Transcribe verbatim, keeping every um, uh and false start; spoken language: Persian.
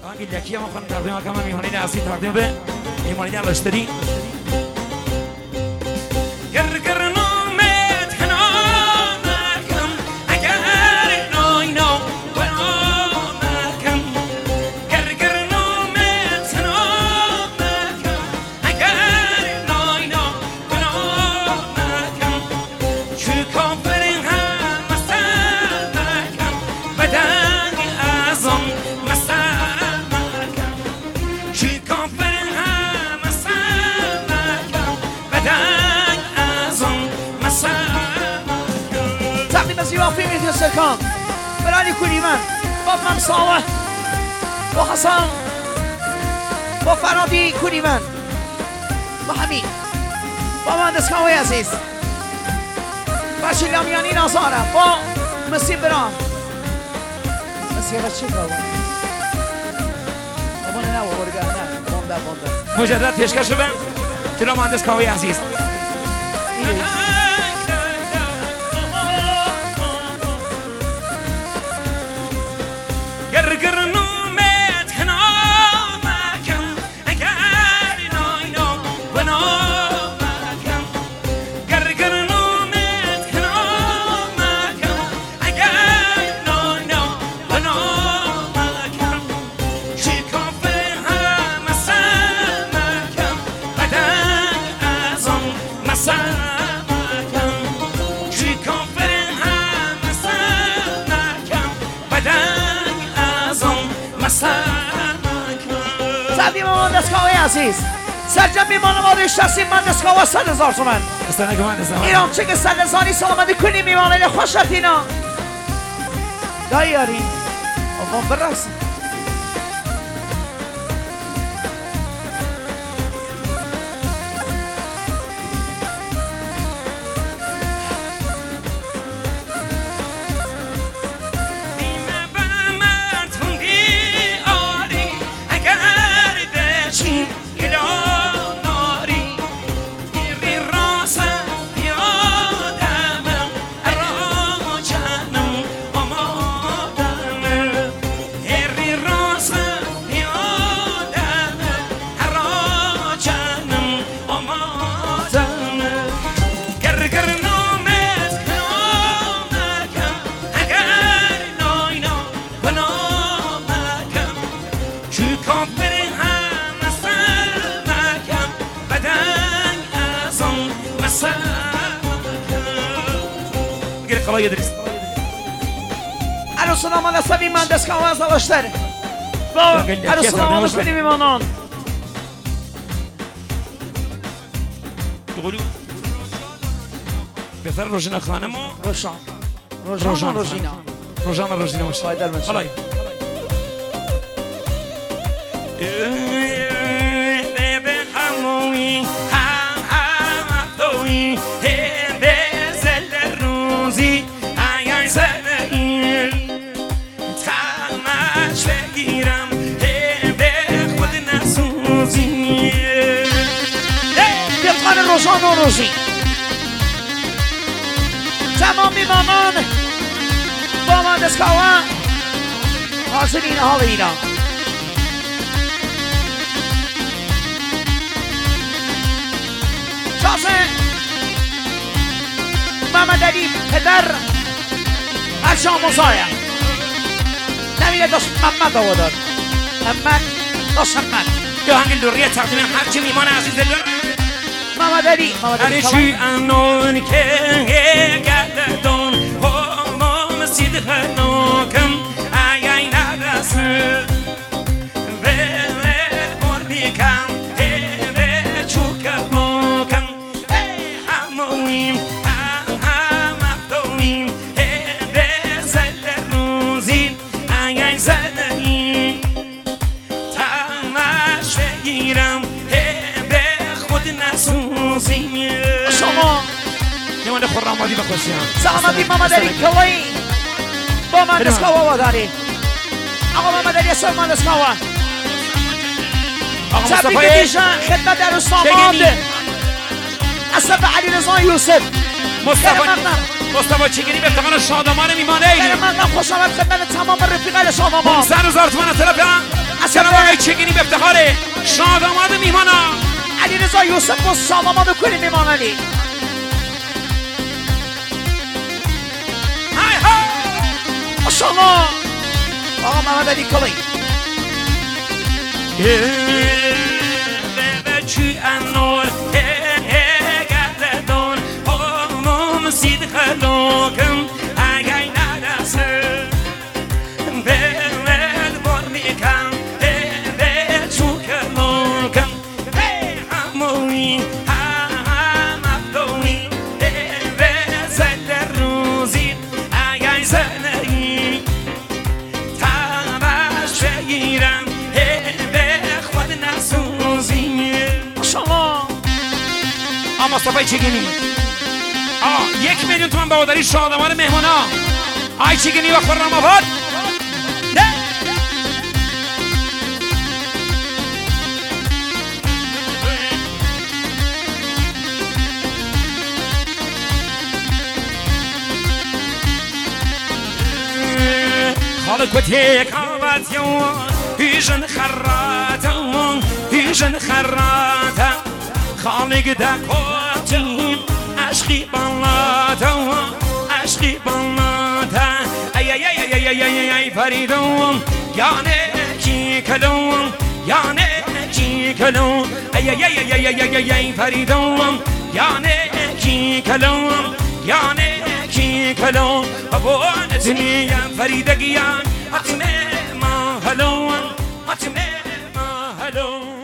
آنگی لکی ما خواهد تقدیم آقا من میهانی ناسی تقدیم به میهانی در رشتری گر گر نامت هنامکم اگر ناینو ونامکم گر گر نامت هنامکم اگر ناینو ونامکم چو کافرین هم مسلمکم بدن ازم مسلمکم چو کافرین هم مسلمکم بدن ازم مسلمکم تقدیم زیبا فیلمی تو سرکان برانی کنی من با ممساوه با حسن با فرادی کنی من با حمید با مهندسکاوی عزیز با شیلامیانی نازارم با مسیح برام مسیح بچه کار با نه و برگه نه بانده بانده مجدد پیشکش رو بم جناب مهندس کاوی عزیز گر گر نومت هنامکم اگر ناینو ونامکم گر گر نومت هنامکم اگر ناینو ونامکم چی کافر هم مسلمکم بدن ازم مسلمکم چی کافر هم مسلمکم بدن ازم مسلمکم تقدیم مهندسکاوی عزیز سرجم میمان ما ریشتسیم مهندسکاوی صد هزار تومن استنه که مهندس ایران چه که صد هزاری سلامتی کنی میمانه خوشت اینا دایی یاری آقام برسیم بیمه بمن تونگی آری اگر بچی ایراناری ایری راسم یادمم ارا جانم آمادمم ایری راسم یادمم ارا جانم آمادمم گر گر نامت نامکم اگر ناینو ونامکم چو کافر هم مسلمکم بدن ازم مسلمکم گیر قلای ادریس عروس نامان اصابی مهندسکاوی از آواشتر با عروس نامانش بینی میمانان بقولو پسر روشنا خانم و روشان روشان روشینا روشنا روشنا باشه فایدل باشه. حالا به هموی هم هم توی به زل روزی ایان زنی تماش بگیرم به خود نسوزی دلخان روشان و روشی تمام میمانان با مهندسکاوی حاضرین حال ایران تازه محمد علی پدر ارشام مزایم نمیده داشت محمد آوادار محمد داشت محمد یا هنگل دوریه تقدیم هرچی میمان عزیز دل محمد علی محمد علی هرچی انون که گرددون همام سید خناکم ای ای نرسه به بر بیکم به چوکم موکم همویم هم هم افتویم به زل روزی ای ای زدنی تماش بگیرم به خود نسوزی شما نمانده خورمادی بخوشیم سلامتی محمد علی کلایی با مهندسکاوی آواداری آقا محمد علی اسم مهندسکاوی آقا تبریک مصطفی دیشان خدمت عروس داماد اصلا به علی رضا یوسف مصطفی ممنون. مصطفی چیگری به افتخار شادمان میمانه خیلی ممنون خوش آمد خدمت تمام رفیقان شما ما پانصد هزار تومان از طرف جناب آقای چگینی به افتخار شاداماد میهمانا علی رضا یوسف و شاداماد کنی میمان علی های های ماشاءالله آقا محمد علی کلی بچی انور گردون آمون سید خلوکم اگه نرسه بلد بار میکم به چوک لوکم همونی هم افدونی به زد روزی اگه زنی تبش بگیرم آ مصطفی چگینی آ یک میلیون تومن بهادری شادمان مهمانا آی چگینی و خرم آباد خالق و تیک آباد یون هیجن خراتون هیجن خراتون خالق دا کوتیم عشقی بالاتا عشقی بالاتا ای ای ای ای ای ای ای فریدون یانه کی کلون یانه کی کلون ای ای ای ای ای ای ای فریدون یانه کی کلون یانه کی کلون بابونتنی فریدگیان حتمه ما هلون حتمه ما هلون